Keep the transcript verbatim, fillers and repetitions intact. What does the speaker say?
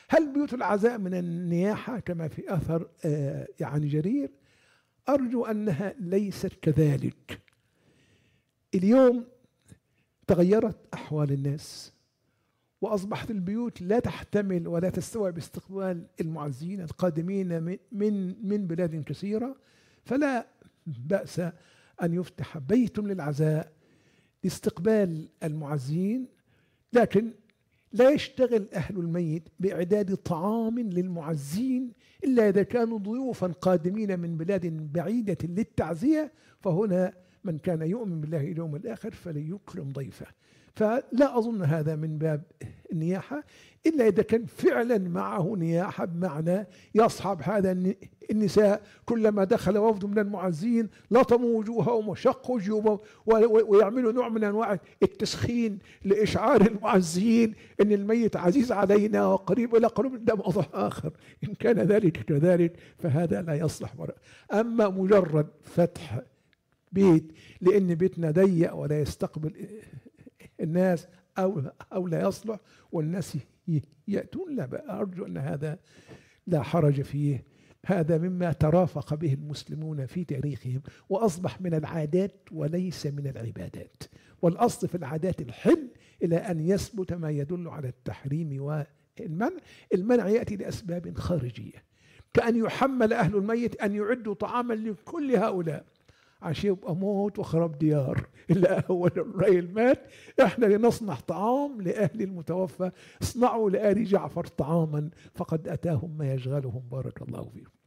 هل بيوت العزاء من النياحة كما في أثر آه يعني جرير؟ أرجو أنها ليست كذلك. اليوم تغيرت أحوال الناس، وأصبحت البيوت لا تحتمل ولا تستوعب استقبال المعزين القادمين من من من بلاد كثيرة، فلا بأس أن يفتح بيت للعزاء لاستقبال المعزين، لكن لا يشتغل أهل الميت بإعداد طعام للمعزين إلا إذا كانوا ضيوفا قادمين من بلاد بعيدة للتعزية، فهنا من كان يؤمن بالله اليوم الآخر فليكرم ضيفه. فلا أظن هذا من باب النياحة، إلا إذا كان فعلا معه نياحة، بمعنى يصحب هذا النساء كلما دخل وفد من المعزين لطموا وجوههم وشقوا جيوبهم ويعملوا نوع من أنواع التسخين لإشعار المعزين أن الميت عزيز علينا وقريب إلى قلوب. ده موضوع آخر، إن كان ذلك كذلك فهذا لا يصلح. أما مجرد فتح بيت لأن بيتنا ضيق ولا يستقبل الناس أو أو لا يصلح والناس يأتون، لا بقى. أرجو أن هذا لا حرج فيه. هذا مما ترافق به المسلمون في تاريخهم، وأصبح من العادات وليس من العبادات. والأصل في العادات الحل إلى أن يثبت ما يدل على التحريم والمنع. المنع يأتي لأسباب خارجية، كأن يحمل أهل الميت أن يعدوا طعاما لكل هؤلاء عشان يبقى موت وخراب ديار. إلا أول الرجل مات، إحنا لنصنع طعام لأهل المتوفى، اصنعوا لآل جعفر طعاما فقد أتاهم ما يشغلهم. بارك الله فيكم.